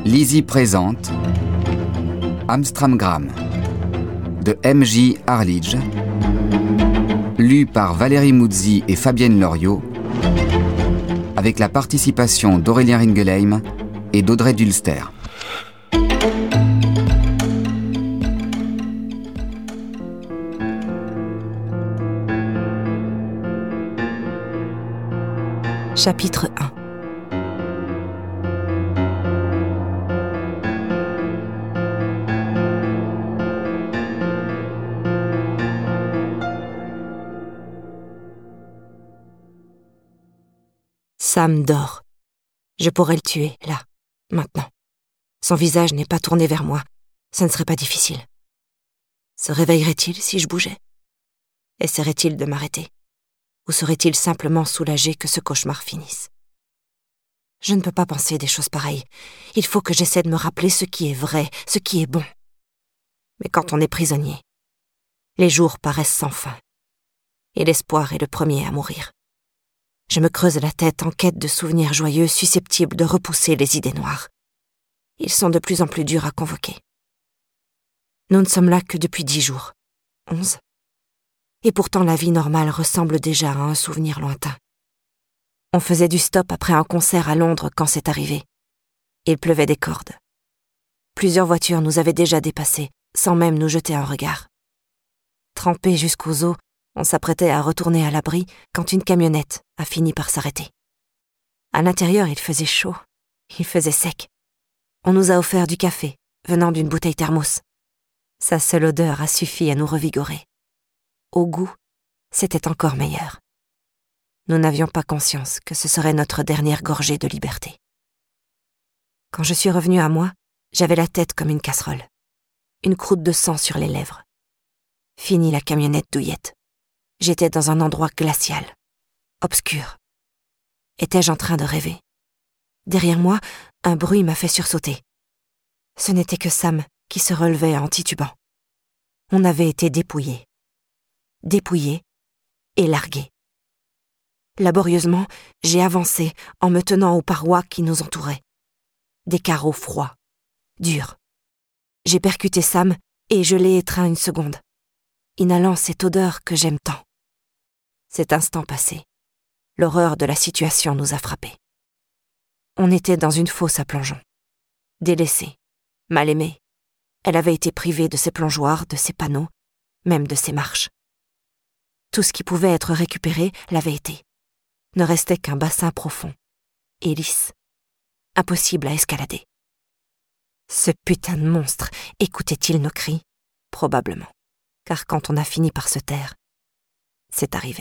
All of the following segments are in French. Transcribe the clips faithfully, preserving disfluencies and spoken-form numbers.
Lizzie présente Amstramgram de M J Arlidge, lu par Valérie Mouzzi et Fabienne Loriot, avec la participation d'Aurélien Ringelheim et d'Audrey Dulster. Chapitre un. Sam dort. Je pourrais le tuer, là, maintenant. Son visage n'est pas tourné vers moi. Ça ne serait pas difficile. Se réveillerait-il si je bougeais? Essaierait-il de m'arrêter? Ou serait-il simplement soulagé que ce cauchemar finisse? Je ne peux pas penser des choses pareilles. Il faut que j'essaie de me rappeler ce qui est vrai, ce qui est bon. Mais quand on est prisonnier, les jours paraissent sans fin. Et l'espoir est le premier à mourir. Je me creuse la tête en quête de souvenirs joyeux susceptibles de repousser les idées noires. Ils sont de plus en plus durs à convoquer. Nous ne sommes là que depuis dix jours. Onze. Et pourtant la vie normale ressemble déjà à un souvenir lointain. On faisait du stop après un concert à Londres quand c'est arrivé. Il pleuvait des cordes. Plusieurs voitures nous avaient déjà dépassés, sans même nous jeter un regard. Trempés jusqu'aux os, on s'apprêtait à retourner à l'abri quand une camionnette a fini par s'arrêter. À l'intérieur, il faisait chaud, il faisait sec. On nous a offert du café, venant d'une bouteille thermos. Sa seule odeur a suffi à nous revigorer. Au goût, c'était encore meilleur. Nous n'avions pas conscience que ce serait notre dernière gorgée de liberté. Quand je suis revenue à moi, j'avais la tête comme une casserole, une croûte de sang sur les lèvres. Fini la camionnette douillette. J'étais dans un endroit glacial, obscur. Étais-je en train de rêver? Derrière moi, un bruit m'a fait sursauter. Ce n'était que Sam qui se relevait en titubant. On avait été dépouillés. Dépouillés et largués. Laborieusement, j'ai avancé en me tenant aux parois qui nous entouraient. Des carreaux froids, durs. J'ai percuté Sam et je l'ai étreint une seconde, inhalant cette odeur que j'aime tant. Cet instant passé, l'horreur de la situation nous a frappés. On était dans une fosse à plongeons. Délaissée, mal aimée, elle avait été privée de ses plongeoires, de ses panneaux, même de ses marches. Tout ce qui pouvait être récupéré l'avait été. Ne restait qu'un bassin profond, et lisse, impossible à escalader. Ce putain de monstre écoutait-il nos cris? Probablement, car quand on a fini par se taire, c'est arrivé.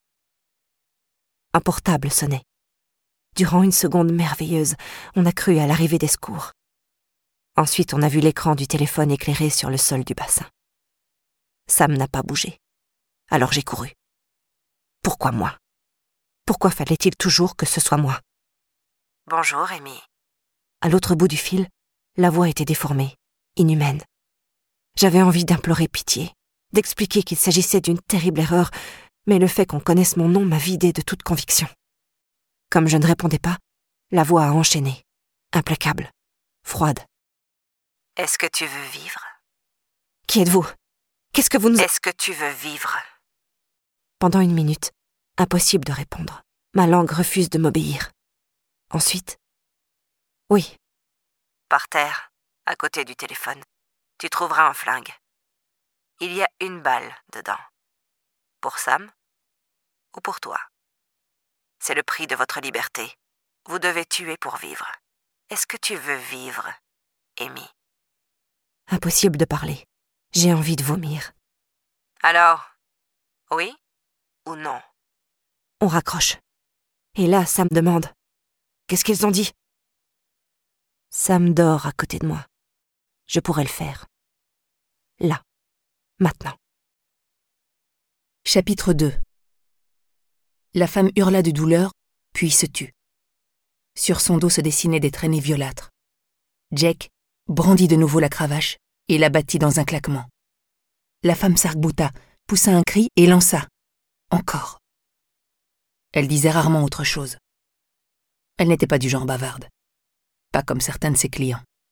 Un portable sonnait. Durant une seconde merveilleuse, on a cru à l'arrivée des secours. Ensuite, on a vu l'écran du téléphone éclairé sur le sol du bassin. Sam n'a pas bougé. Alors j'ai couru. Pourquoi moi? Pourquoi fallait-il toujours que ce soit moi? Bonjour, Amy. À l'autre bout du fil, la voix était déformée, inhumaine. J'avais envie d'implorer pitié, d'expliquer qu'il s'agissait d'une terrible erreur, mais le fait qu'on connaisse mon nom m'a vidé de toute conviction. Comme je ne répondais pas, la voix a enchaîné, implacable, froide. Est-ce que tu veux vivre? Qui êtes-vous? Qu'est-ce que vous nous... Est-ce que tu veux vivre? Pendant une minute, impossible de répondre. Ma langue refuse de m'obéir. Ensuite, oui. Par terre, à côté du téléphone, tu trouveras un flingue. Il y a une balle dedans. Pour Sam ou pour toi? C'est le prix de votre liberté. Vous devez tuer pour vivre. Est-ce que tu veux vivre, Amy? Impossible de parler. J'ai envie de vomir. Alors, oui ou non? On raccroche. Et là, Sam demande. Qu'est-ce qu'ils ont dit? Sam dort à côté de moi. Je pourrais le faire. Là. Maintenant. Chapitre deux. La femme hurla de douleur, puis se tut. Sur son dos se dessinaient des traînées violâtres. Jack brandit de nouveau la cravache et la battit dans un claquement. La femme s'arc-bouta, poussa un cri et lança. Encore. Elle disait rarement autre chose. Elle n'était pas du genre bavarde. Pas comme certains de ses clients.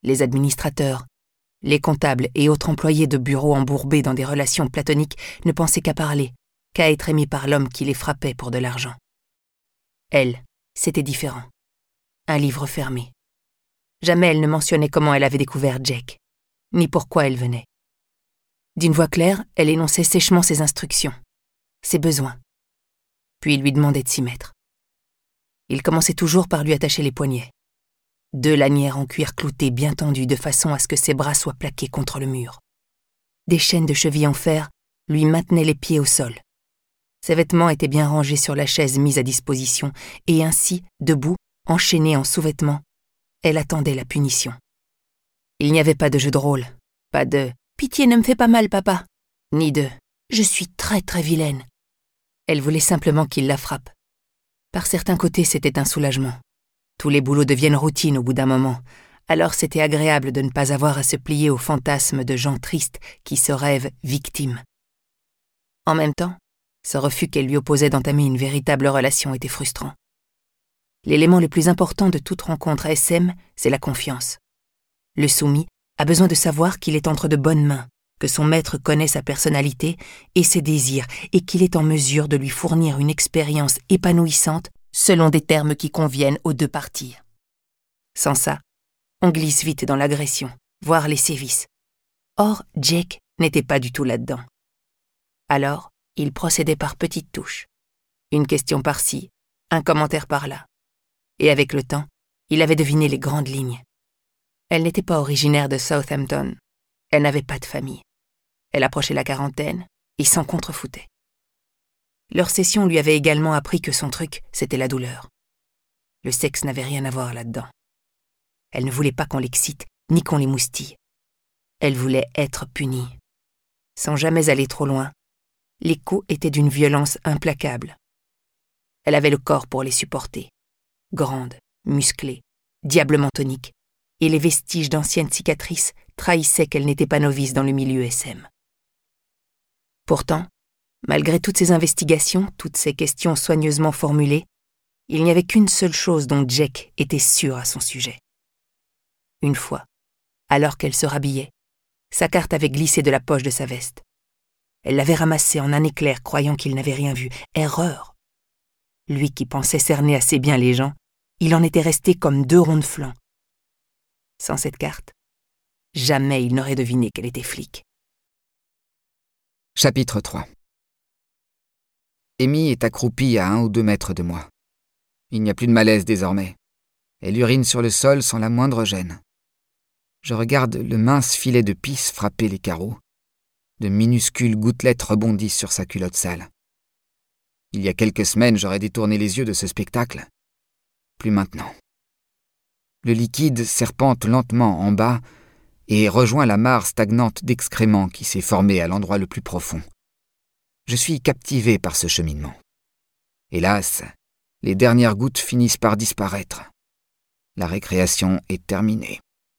Les administrateurs, les comptables et autres employés de bureaux embourbés dans des relations platoniques ne pensaient qu'à parler, qu'à être aimés par l'homme qui les frappait pour de l'argent. Elle, c'était différent. Un livre fermé. Jamais elle ne mentionnait comment elle avait découvert Jack, ni pourquoi elle venait. D'une voix claire, elle énonçait sèchement ses instructions, ses besoins. Puis il lui demandait de s'y mettre. Il commençait toujours par lui attacher les poignets. Deux lanières en cuir clouté bien tendues de façon à ce que ses bras soient plaqués contre le mur. Des chaînes de cheville en fer lui maintenaient les pieds au sol. Ses vêtements étaient bien rangés sur la chaise mise à disposition et ainsi, debout, enchaînée en sous-vêtements, elle attendait la punition. Il n'y avait pas de jeu de rôle, pas de « Pitié, ne me fais pas mal, papa », ni de « Je suis très très vilaine ». Elle voulait simplement qu'il la frappe. Par certains côtés, c'était un soulagement. Tous les boulots deviennent routine au bout d'un moment, alors c'était agréable de ne pas avoir à se plier aux fantasmes de gens tristes qui se rêvent victimes. En même temps, ce refus qu'elle lui opposait d'entamer une véritable relation était frustrant. L'élément le plus important de toute rencontre S M, c'est la confiance. Le soumis a besoin de savoir qu'il est entre de bonnes mains, que son maître connaît sa personnalité et ses désirs et qu'il est en mesure de lui fournir une expérience épanouissante selon des termes qui conviennent aux deux parties. Sans ça, on glisse vite dans l'agression, voire les sévices. Or, Jack n'était pas du tout là-dedans. Alors, il procédait par petites touches. Une question par-ci, un commentaire par-là. Et avec le temps, il avait deviné les grandes lignes. Elle n'était pas originaire de Southampton. Elle n'avait pas de famille. Elle approchait la quarantaine et s'en contrefoutait. Leur session lui avait également appris que son truc, c'était la douleur. Le sexe n'avait rien à voir là-dedans. Elle ne voulait pas qu'on l'excite, ni qu'on l'émoustille. Elle voulait être punie. Sans jamais aller trop loin, les coups étaient d'une violence implacable. Elle avait le corps pour les supporter. Grande, musclée, diablement tonique, et les vestiges d'anciennes cicatrices trahissaient qu'elle n'était pas novice dans le milieu S M. Pourtant, malgré toutes ces investigations, toutes ces questions soigneusement formulées, il n'y avait qu'une seule chose dont Jack était sûr à son sujet. Une fois, alors qu'elle se rhabillait, sa carte avait glissé de la poche de sa veste. Elle l'avait ramassée en un éclair, croyant qu'il n'avait rien vu. Erreur! Lui qui pensait cerner assez bien les gens, il en était resté comme deux ronds de flanc. Sans cette carte, jamais il n'aurait deviné qu'elle était flic. Chapitre trois. Amy est accroupie à un ou deux mètres de moi. Il n'y a plus de malaise désormais. Elle urine sur le sol sans la moindre gêne. Je regarde le mince filet de pisse frapper les carreaux. De minuscules gouttelettes rebondissent sur sa culotte sale. Il y a quelques semaines, j'aurais détourné les yeux de ce spectacle. Plus maintenant. Le liquide serpente lentement en bas et rejoint la mare stagnante d'excréments qui s'est formée à l'endroit le plus profond. Je suis captivé par ce cheminement. Hélas, les dernières gouttes finissent par disparaître. La récréation est terminée.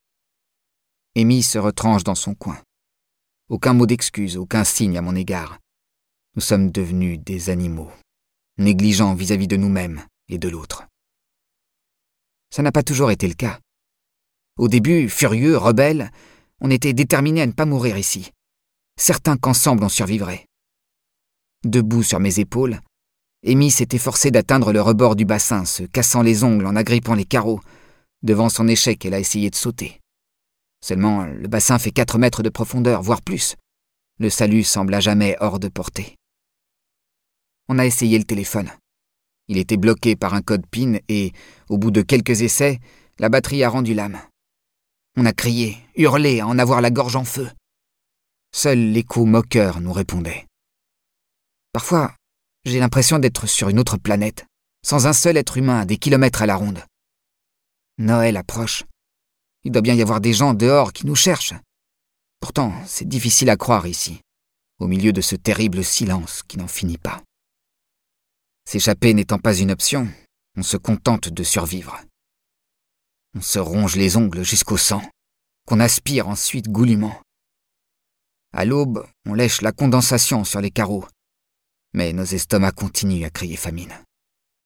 Amy se retranche dans son coin. Aucun mot d'excuse, aucun signe à mon égard. Nous sommes devenus des animaux, négligents vis-à-vis de nous-mêmes et de l'autre. Ça n'a pas toujours été le cas. Au début, furieux, rebelles, on était déterminés à ne pas mourir ici. Certains qu'ensemble on survivrait. Debout sur mes épaules, Amy s'est efforcée d'atteindre le rebord du bassin, se cassant les ongles en agrippant les carreaux. Devant son échec, elle a essayé de sauter. Seulement, le bassin fait quatre mètres de profondeur, voire plus. Le salut semble à jamais hors de portée. On a essayé le téléphone. Il était bloqué par un code PIN et, au bout de quelques essais, la batterie a rendu l'âme. On a crié, hurlé à en avoir la gorge en feu. Seul l'écho moqueur nous répondait. Parfois, j'ai l'impression d'être sur une autre planète, sans un seul être humain à des kilomètres à la ronde. Noël approche. Il doit bien y avoir des gens dehors qui nous cherchent. Pourtant, c'est difficile à croire ici, au milieu de ce terrible silence qui n'en finit pas. S'échapper n'étant pas une option, on se contente de survivre. On se ronge les ongles jusqu'au sang, qu'on aspire ensuite goulûment. À l'aube, on lèche la condensation sur les carreaux, mais nos estomacs continuent à crier famine.